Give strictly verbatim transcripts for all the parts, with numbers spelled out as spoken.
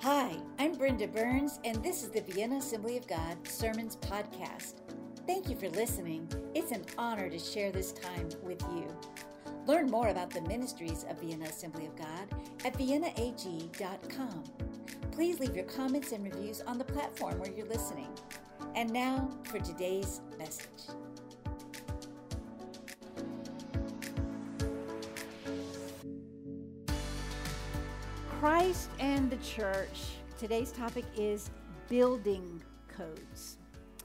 Hi, I'm Brenda Burns, and this is the Vienna Assembly of God Sermons Podcast. Thank you for listening. It's an honor to share this time with you. Learn more about the ministries of Vienna Assembly of God at vienna a g dot com. Please leave your comments and reviews on the platform where you're listening. And now for today's message. Christ and the church. Today's topic is building codes.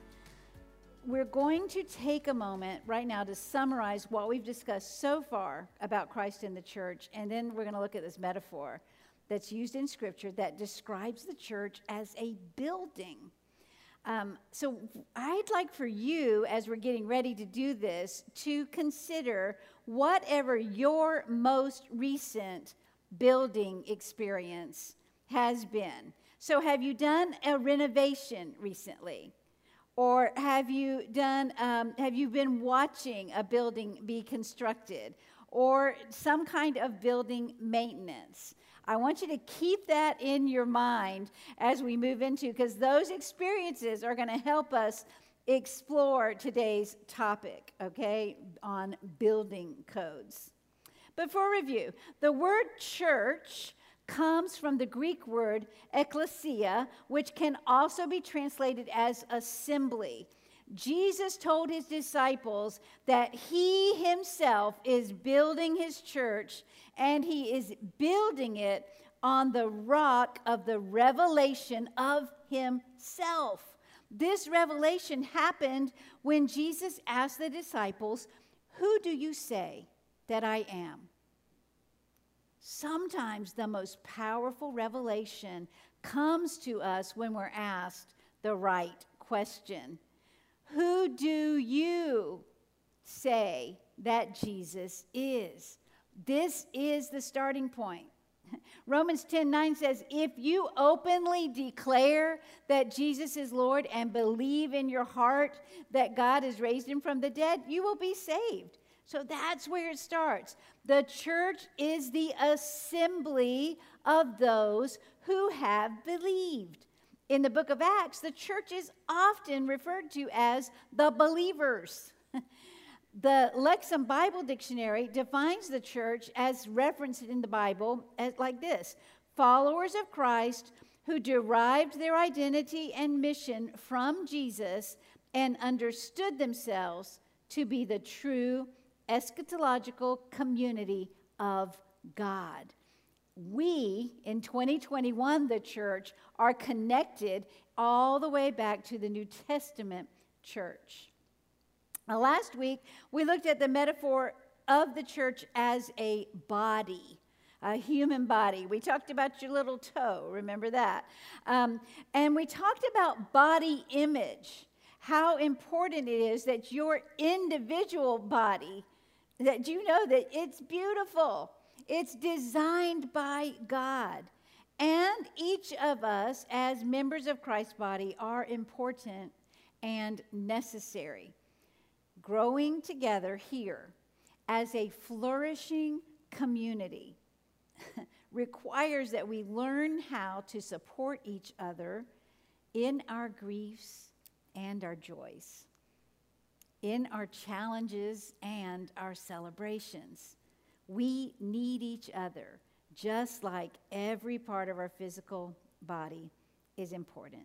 We're going to take a moment right now to summarize what we've discussed so far about Christ and the church, and then we're going to look at this metaphor that's used in Scripture that describes the church as a building. Um, so I'd like for you, as we're getting ready to do this, to consider whatever your most recent building experience has been. So have you done a renovation recently? Or have you done, um, have you been watching a building be constructed? Or some kind of building maintenance? I want you to keep that in your mind as we move into, because those experiences are going to help us explore today's topic, okay, on building codes. But for review, the word church comes from the Greek word ekklesia, which can also be translated as assembly. Jesus told his disciples that he himself is building his church, and he is building it on the rock of the revelation of himself. This revelation happened when Jesus asked the disciples, "Who do you say that I am?" Sometimes the most powerful revelation comes to us when we're asked the right question. Who do you say that Jesus is? This is the starting point. Romans ten nine says, if you openly declare that Jesus is Lord and believe in your heart that God has raised him from the dead, you will be saved. So that's where it starts. The church is the assembly of those who have believed. In the book of Acts, the church is often referred to as the believers. The Lexham Bible Dictionary defines the church as referenced in the Bible as like this: followers of Christ who derived their identity and mission from Jesus and understood themselves to be the true eschatological community of God. We, in twenty twenty-one, the church, are connected all the way back to the New Testament church. Now, last week, we looked at the metaphor of the church as a body, a human body. We talked about your little toe, remember that? Um, and we talked about body image, how important it is that your individual body, that you know that it's beautiful. It's designed by God. And each of us, as members of Christ's body, are important and necessary. Growing together here as a flourishing community requires that we learn how to support each other in our griefs and our joys, in our challenges and our celebrations. We need each other, just like every part of our physical body is important.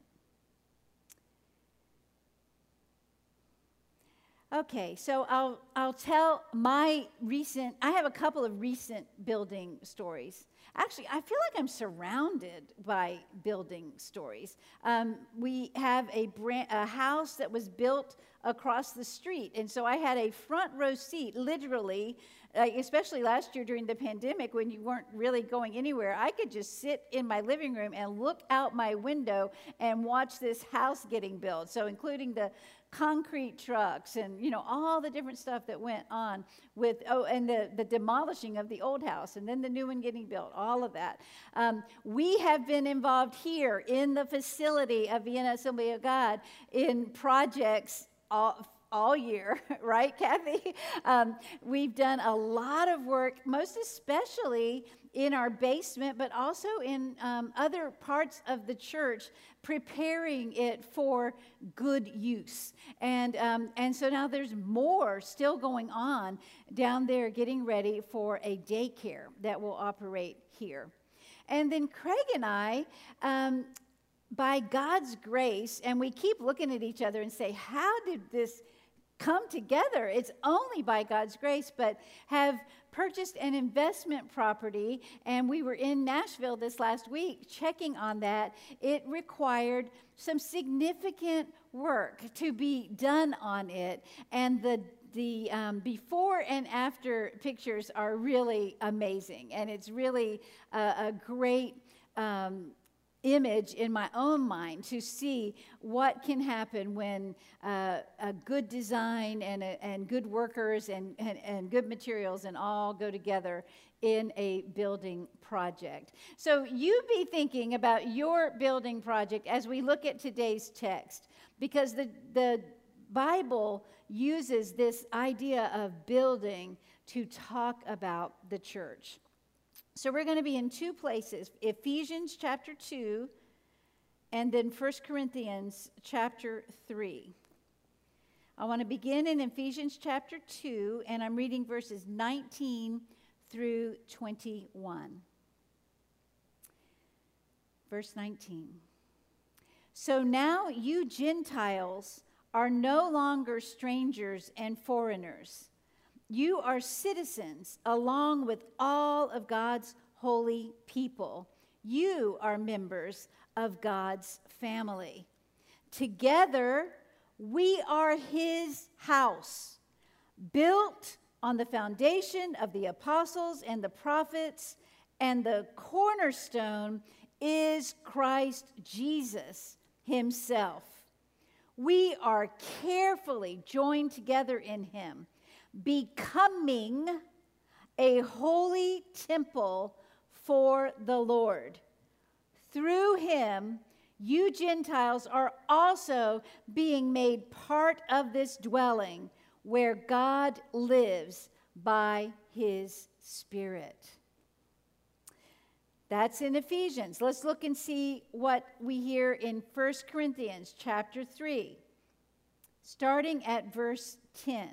Okay, so I'll I'll tell my recent, I have a couple of recent building stories. Actually, I feel like I'm surrounded by building stories. Um, we have a, brand, a house that was built across the street, and so I had a front row seat, literally, uh, especially last year during the pandemic when you weren't really going anywhere. I could just sit in my living room and look out my window and watch this house getting built, so including the concrete trucks and, you know, all the different stuff that went on with, oh, and the, the demolishing of the old house and then the new one getting built, all of that. Um, we have been involved here in the facility of Vienna Assembly of God in projects all, all year, right, Kathy? Um, we've done a lot of work, most especially in our basement, but also in um, other parts of the church, preparing it for good use. And, um, and so now there's more still going on down there, getting ready for a daycare that will operate here. And then Craig and I, um, by God's grace, and we keep looking at each other and say, how did this come together? It's only by God's grace, but have purchased an investment property, and we were in Nashville this last week checking on that. It required some significant work to be done on it, and the The um, before and after pictures are really amazing, and it's really a, a great um, image in my own mind to see what can happen when uh, a good design and, a, and good workers and, and, and good materials and all go together in a building project. So you be thinking about your building project as we look at today's text, because the the Bible uses this idea of building to talk about the church. So we're going to be in two places, Ephesians chapter two and then First Corinthians chapter three. I want to begin in Ephesians chapter two, and I'm reading verses nineteen through twenty-one. Verse nineteen. So now you Gentiles are no longer strangers and foreigners. You are citizens along with all of God's holy people. You are members of God's family. Together, we are his house, built on the foundation of the apostles and the prophets, and the cornerstone is Christ Jesus himself. We are carefully joined together in him, becoming a holy temple for the Lord. Through him, you Gentiles are also being made part of this dwelling where God lives by his Spirit. That's in Ephesians. Let's look and see what we hear in First Corinthians chapter three, starting at verse ten.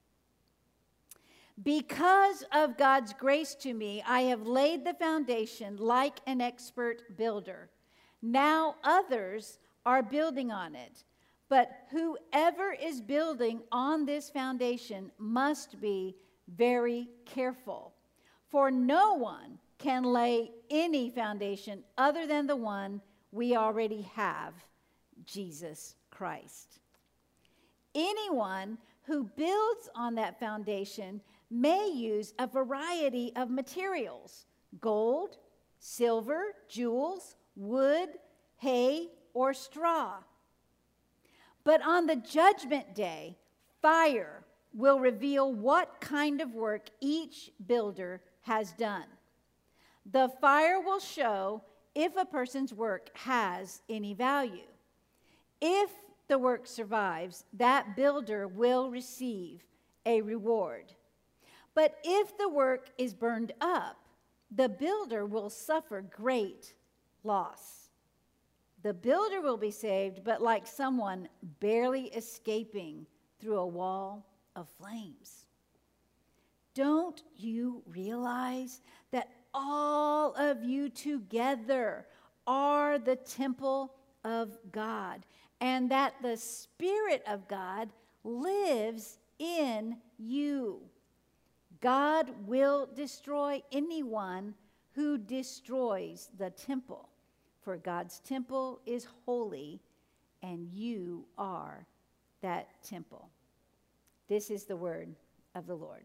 Because of God's grace to me, I have laid the foundation like an expert builder. Now others are building on it. But whoever is building on this foundation must be very careful. For no one can lay any foundation other than the one we already have, Jesus Christ. Anyone who builds on that foundation may use a variety of materials: gold, silver, jewels, wood, hay, or straw. But on the judgment day, fire will reveal what kind of work each builder has done. The fire will show if a person's work has any value. If the work survives, that builder will receive a reward. But if the work is burned up, the builder will suffer great loss. The builder will be saved, but like someone barely escaping through a wall of flames. Don't you realize that all of you together are the temple of God, and that the Spirit of God lives in you? God will destroy anyone who destroys the temple, for God's temple is holy, and you are that temple. This is the word of the Lord.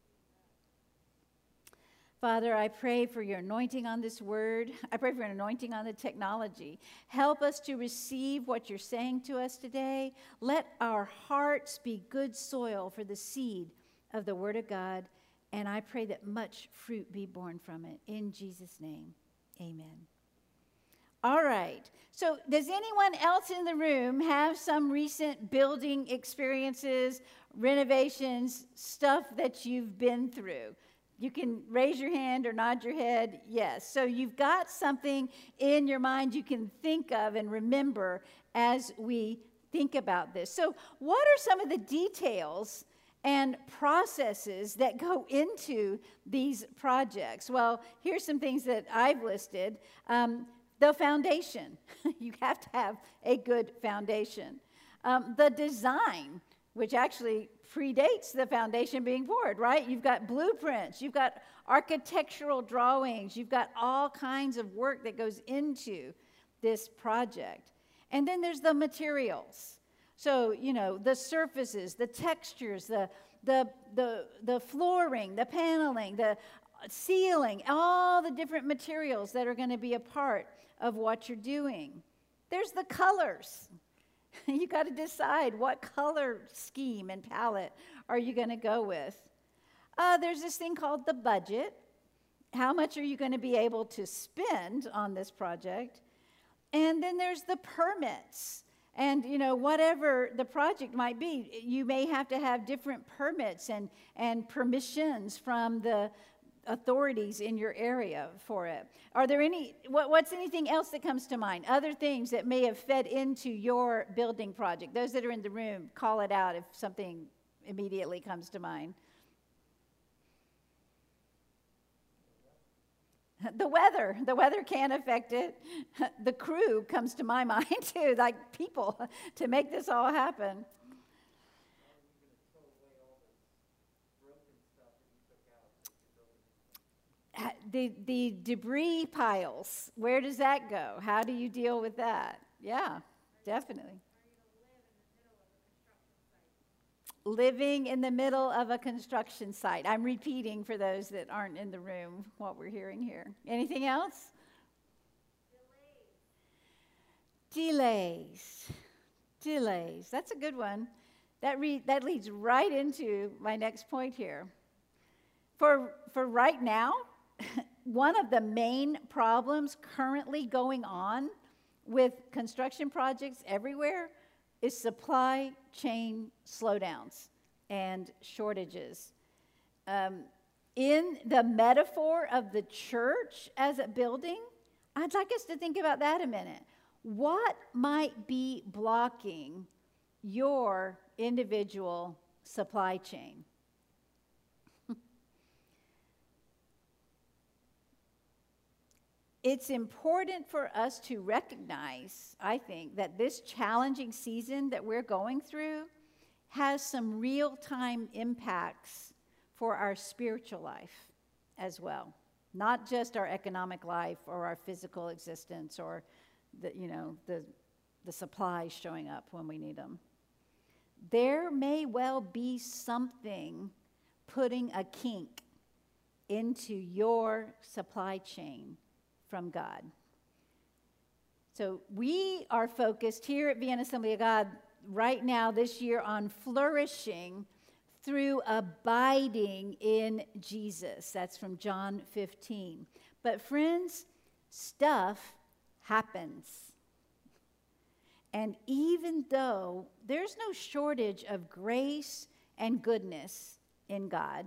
Father, I pray for your anointing on this word. I pray for your anointing on the technology. Help us to receive what you're saying to us today. Let our hearts be good soil for the seed of the word of God. And I pray that much fruit be born from it. In Jesus' name, amen. All right. So, does anyone else in the room have some recent building experiences, renovations, stuff that you've been through? You can raise your hand or nod your head. Yes. So, you've got something in your mind you can think of and remember as we think about this. So, what are some of the details and processes that go into these projects? Well, here's some things that I've listed. Um, The foundation. You have to have a good foundation. Um, the design, which actually predates the foundation being poured, right? You've got blueprints, you've got architectural drawings, you've got all kinds of work that goes into this project. And then there's the materials. So, you know, the surfaces, the textures, the, the, the, the flooring, the paneling, the ceiling, all the different materials that are going to be a part of what you're doing. There's the colors. You got to decide what color scheme and palette are you going to go with. Uh, there's this thing called the budget. How much are you going to be able to spend on this project? And then there's the permits. And, you know, whatever the project might be, you may have to have different permits and, and permissions from the authorities in your area for it. Are there any, what, what's anything else that comes to mind? Other things that may have fed into your building project? Those that are in the room, call it out if something immediately comes to mind. The weather, the weather can affect it. The crew comes to my mind too, like people to make this all happen. The, the debris piles, where does that go? How do you deal with that? Yeah, definitely. Living in the middle of a construction site. I'm repeating for those that aren't in the room what we're hearing here. Anything else? Delays. Delays. That's a good one. That, re- that leads right into my next point here. For, for right now, one of the main problems currently going on with construction projects everywhere is supply chain slowdowns and shortages. Um, in the metaphor of the church as a building, I'd like us to think about that a minute. What might be blocking your individual supply chain? It's important for us to recognize, I think, that this challenging season that we're going through has some real-time impacts for our spiritual life as well. Not just our economic life or our physical existence or the, you know, the, the supplies showing up when we need them. There may well be something putting a kink into your supply chain from God. So we are focused here at Vienna Assembly of God right now this year on flourishing through abiding in Jesus. That's from John fifteen. But friends, stuff happens. And even though there's no shortage of grace and goodness in God,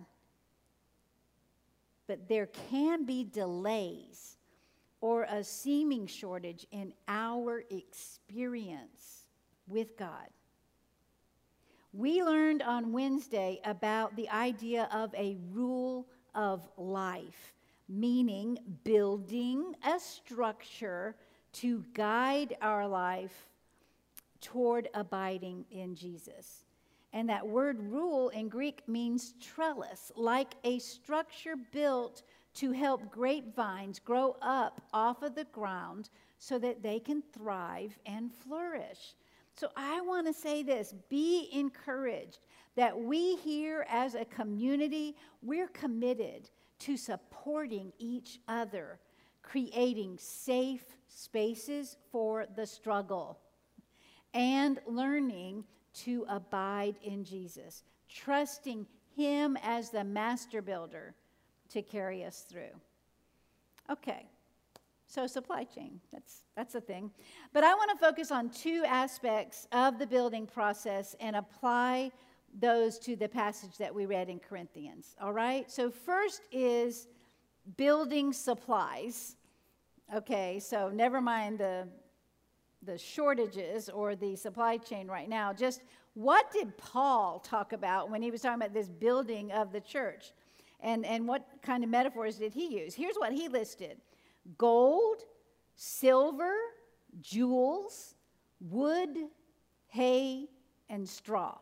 but there can be delays or a seeming shortage in our experience with God. We learned on Wednesday about the idea of a rule of life, meaning building a structure to guide our life toward abiding in Jesus. And that word rule in Greek means trellis, like a structure built to help grapevines grow up off of the ground so that they can thrive and flourish. So I want to say this, be encouraged that we here as a community, we're committed to supporting each other, creating safe spaces for the struggle, and learning to abide in Jesus, trusting Him as the master builder to carry us through. Okay, So supply chain, that's, that's a thing. But I want to focus on two aspects of the building process and apply those to the passage that we read in Corinthians, all right? So first is building supplies. Okay, so never mind the, the shortages or the supply chain right now. Just what did Paul talk about when he was talking about this building of the church? And, and what kind of metaphors did he use? Here's what he listed: gold, silver, jewels, wood, hay, and straw.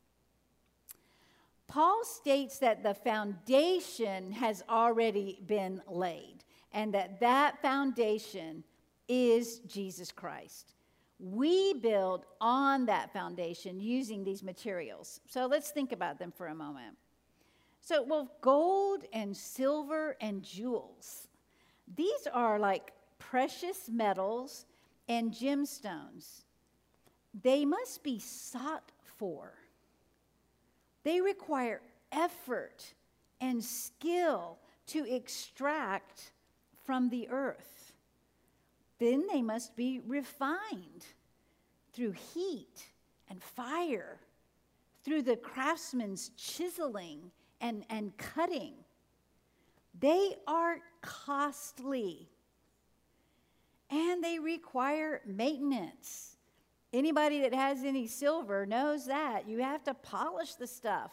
Paul states that the foundation has already been laid, and that that foundation is Jesus Christ. We build on that foundation using these materials. So let's think about them for a moment. So, well, gold and silver and jewels, these are like precious metals and gemstones. They must be sought for. They require effort and skill to extract from the earth. Then they must be refined through heat and fire, through the craftsman's chiseling and, and cutting. They are costly, and they require maintenance. Anybody that has any silver knows that. You have to polish the stuff.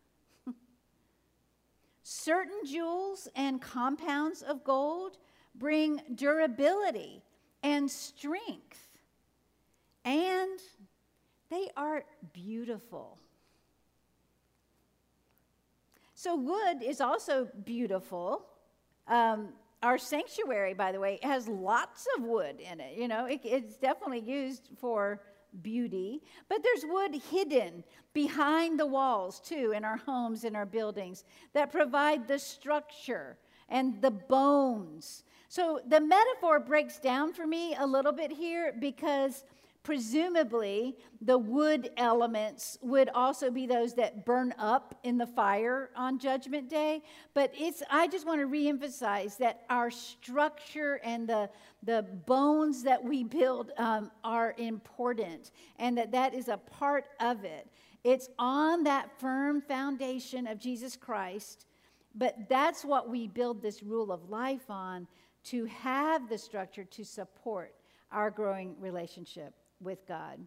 Certain jewels and compounds of gold bring durability and strength, and they are beautiful. So wood is also beautiful. Um, our sanctuary, by the way, has lots of wood in it. You know, it, it's definitely used for beauty. But there's wood hidden behind the walls, too, in our homes, in our buildings, that provide the structure and the bones. So the metaphor breaks down for me a little bit here, because presumably the wood elements would also be those that burn up in the fire on Judgment Day. But it's, I just want to reemphasize that our structure and the, the bones that we build um, are important, and that that is a part of it. It's on that firm foundation of Jesus Christ, but that's what we build this rule of life on, to have the structure to support our growing relationship with God.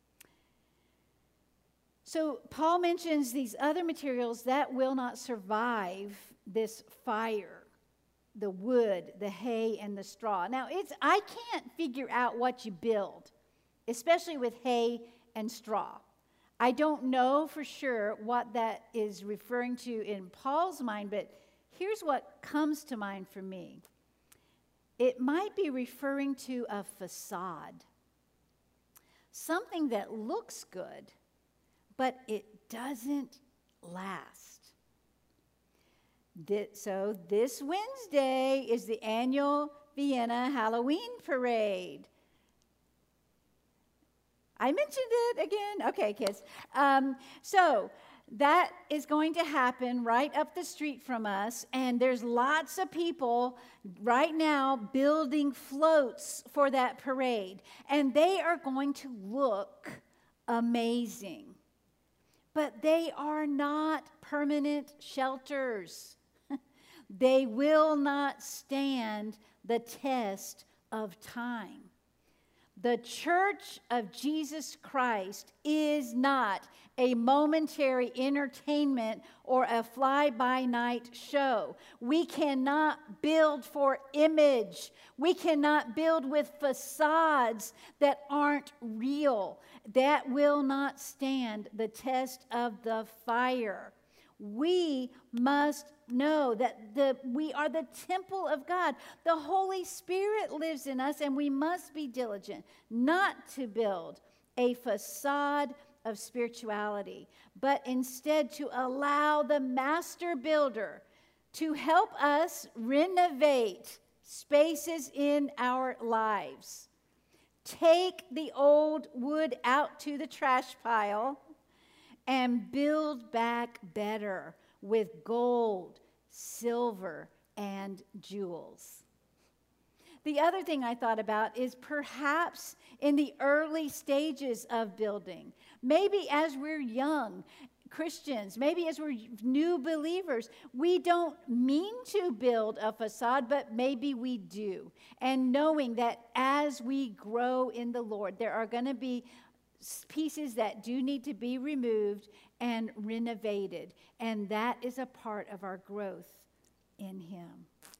So Paul mentions these other materials that will not survive this fire: the wood, the hay, and the straw. Now, it's I can't figure out what you build, especially with hay and straw. I don't know for sure what that is referring to in Paul's mind, but here's what comes to mind for me. It might be referring to a facade. Something that looks good, but it doesn't last. So this Wednesday is the annual Vienna Halloween Parade. I mentioned it again. Okay, kids. Um, so that is going to happen right up the street from us, and there's lots of people right now building floats for that parade, and they are going to look amazing. But they are not permanent shelters. They will not stand the test of time. The Church of Jesus Christ is not a momentary entertainment or a fly-by-night show. We cannot build for image. We cannot build with facades that aren't real. That will not stand the test of the fire. We must know that the, we are the temple of God. The Holy Spirit lives in us, and we must be diligent not to build a facade of spirituality, but instead to allow the master builder to help us renovate spaces in our lives. Take the old wood out to the trash pile and build back better with gold, silver, and jewels. The other thing I thought about is perhaps in the early stages of building, maybe as we're young Christians, maybe as we're new believers, we don't mean to build a facade, but maybe we do. And knowing that as we grow in the Lord, there are going to be pieces that do need to be removed and renovated. And that is a part of our growth in Him.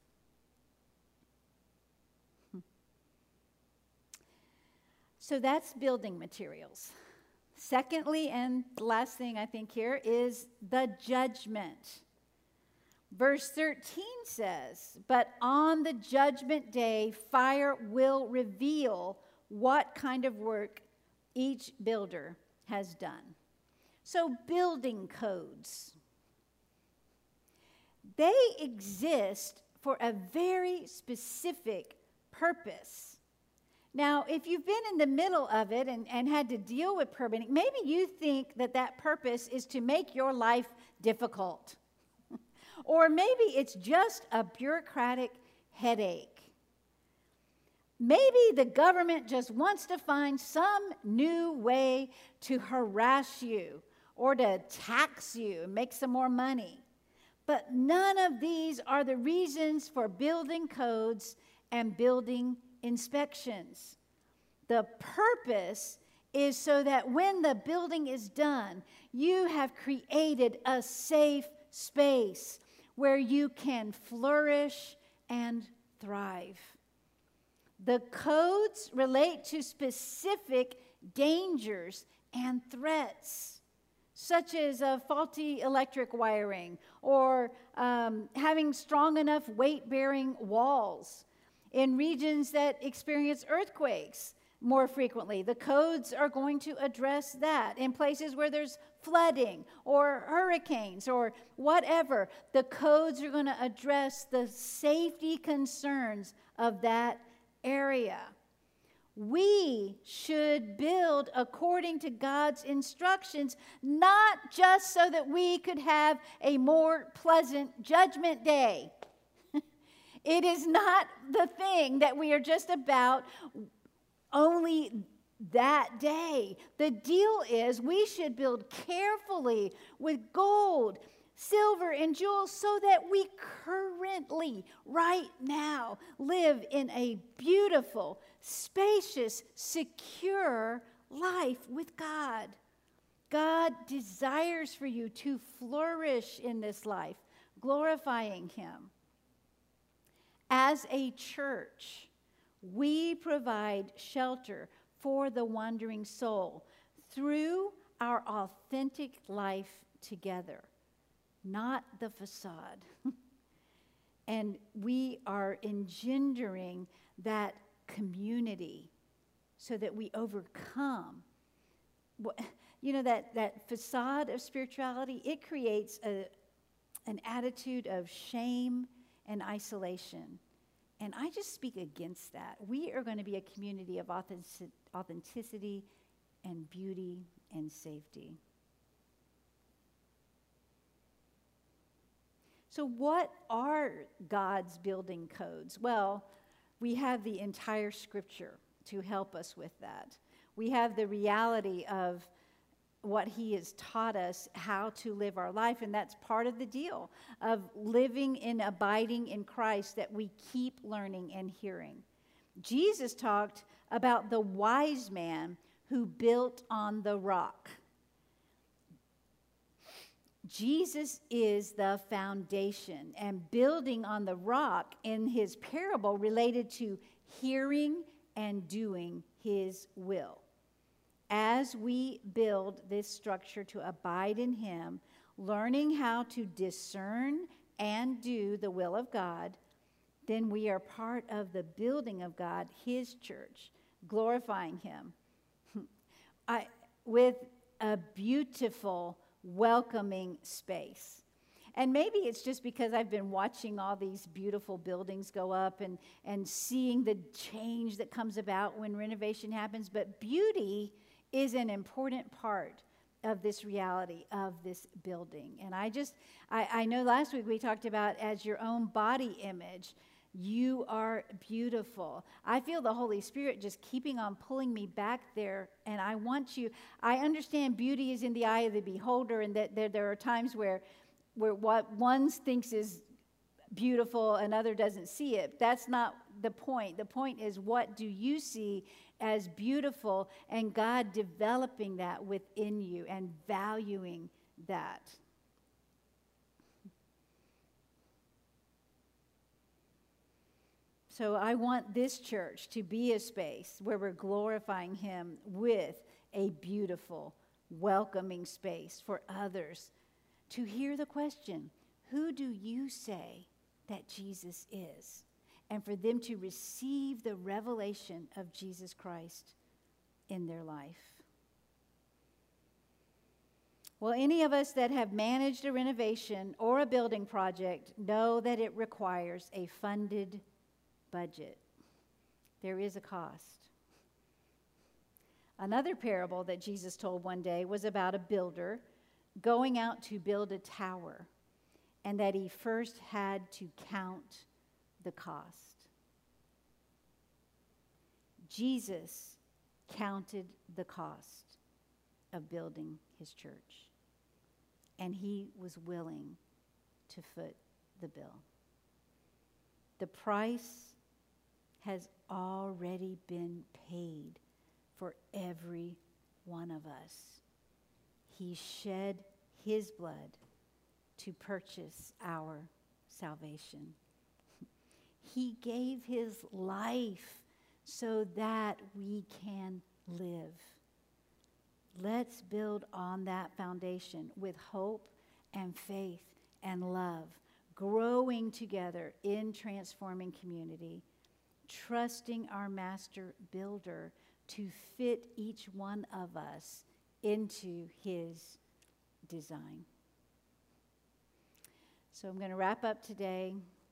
So that's building materials. Secondly, and the last thing I think here is the judgment. Verse thirteen says, "But on the judgment day, fire will reveal what kind of work each builder has done." So building codes, they exist for a very specific purpose. Now, if you've been in the middle of it and, and had to deal with permitting, maybe you think that that purpose is to make your life difficult. Or maybe it's just a bureaucratic headache. Maybe the government just wants to find some new way to harass you or to tax you and make some more money. But none of these are the reasons for building codes and building inspections. The purpose is so that when the building is done, you have created a safe space where you can flourish and thrive. The codes relate to specific dangers and threats, such as a faulty electric wiring or um, having strong enough weight-bearing walls. In regions that experience earthquakes more frequently, the codes are going to address that. In places where there's flooding or hurricanes or whatever, the codes are going to address the safety concerns of that area. We should build according to God's instructions, not just so that we could have a more pleasant judgment day. It is not the thing that we are just about only that day. The deal is we should build carefully with gold, silver, and jewels so that we currently, right now, live in a beautiful, spacious, secure life with God. God desires for you to flourish in this life, glorifying Him. As a church, we provide shelter for the wandering soul through our authentic life together, not the facade. And we are engendering that community so that we overcome. You know, that, that facade of spirituality, it creates a, an attitude of shame and isolation. And I just speak against that. We are going to be a community of authentic, authenticity and beauty and safety. So what are God's building codes? Well, we have the entire Scripture to help us with that. We have the reality of what He has taught us how to live our life, and that's part of the deal of living and abiding in Christ, that we keep learning and hearing. Jesus talked about the wise man who built on the rock. Jesus is the foundation, and building on the rock in His parable related to hearing and doing His will. As we build this structure to abide in Him, learning how to discern and do the will of God, then we are part of the building of God, His church, glorifying Him I, with a beautiful, welcoming space. And maybe it's just because I've been watching all these beautiful buildings go up and, and seeing the change that comes about when renovation happens, but beauty is an important part of this reality of this building. And I just, I, I know last week we talked about as your own body image. You are beautiful. I feel the Holy Spirit just keeping on pulling me back there. And I want you, I understand beauty is in the eye of the beholder, and that there, there are times where, where what one thinks is beautiful, another doesn't see it. That's not the point. The point is, what do you see as beautiful, and God developing that within you and valuing that. So I want this church to be a space where we're glorifying him with a beautiful, welcoming space for others to hear the question, who do you say that Jesus is? And for them to receive the revelation of Jesus Christ in their life. Well, any of us that have managed a renovation or a building project know that it requires a funded budget. There is a cost. Another parable that Jesus told one day was about a builder going out to build a tower, and that he first had to count the cost. Jesus counted the cost of building his church, and he was willing to foot the bill. The price has already been paid for every one of us. He shed his blood to purchase our salvation. He gave his life so that we can live. Let's build on that foundation with hope and faith and love, growing together in transforming community, trusting our master builder to fit each one of us into his design. So I'm going to wrap up today.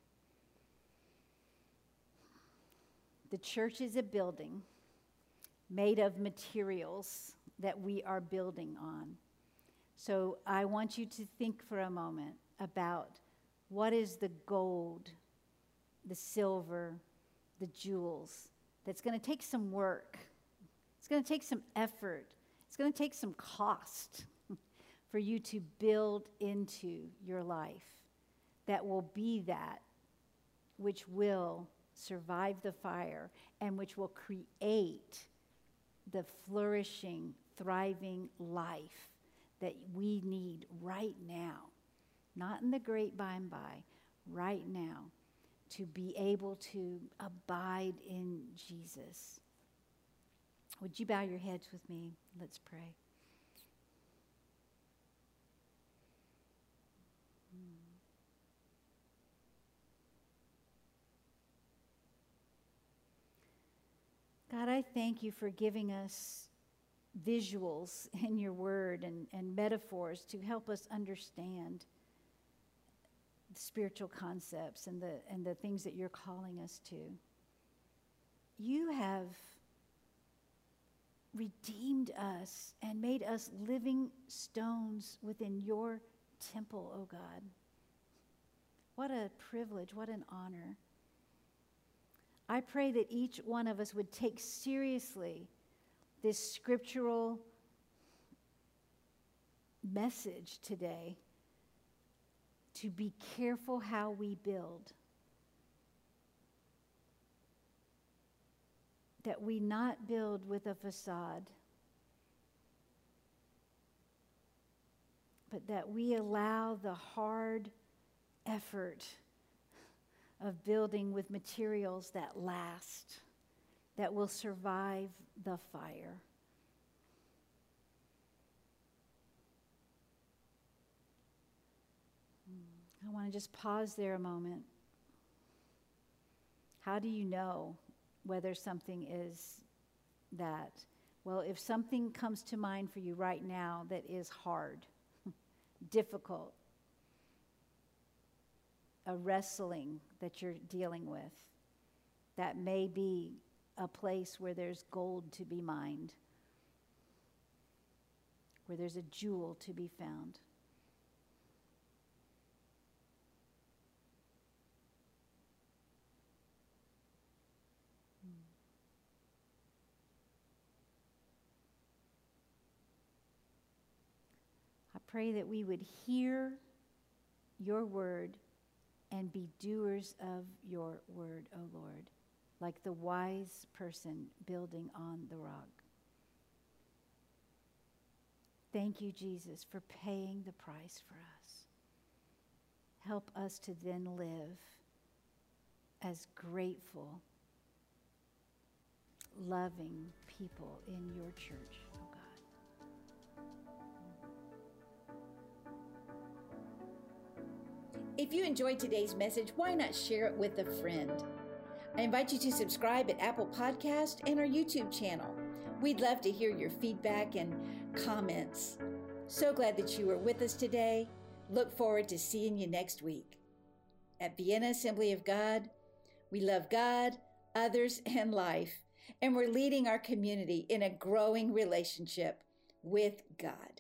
The church is a building made of materials that we are building on. So I want you to think for a moment about what is the gold, the silver, the jewels that's going to take some work. It's going to take some effort. It's going to take some cost for you to build into your life that will be that which will survive the fire and which will create the flourishing, thriving life that we need right now, not in the great by and by, right now, to be able to abide in Jesus. Would you bow your heads with me? Let's pray. God, I thank you for giving us visuals in your word and, and metaphors to help us understand the spiritual concepts and the, and the things that you're calling us to. You have redeemed us and made us living stones within your temple, oh God. What a privilege, what an honor. I pray that each one of us would take seriously this scriptural message today to be careful how we build. That we not build with a facade, but that we allow the hard effort of building with materials that last, that will survive the fire. I want to just pause there a moment. How do you know whether something is that? Well, if something comes to mind for you right now that is hard, difficult, a wrestling that you're dealing with, that may be a place where there's gold to be mined, where there's a jewel to be found. pray that we would hear your word and be doers of your word, O Lord, like the wise person building on the rock. Thank you, Jesus, for paying the price for us. Help us to then live as grateful, loving people in your church, oh God. If you enjoyed today's message, why not share it with a friend? I invite you to subscribe at Apple Podcast and our YouTube channel. We'd love to hear your feedback and comments. So glad that you were with us today. Look forward to seeing you next week. At Vienna Assembly of God, we love God, others, and life, and we're leading our community in a growing relationship with God.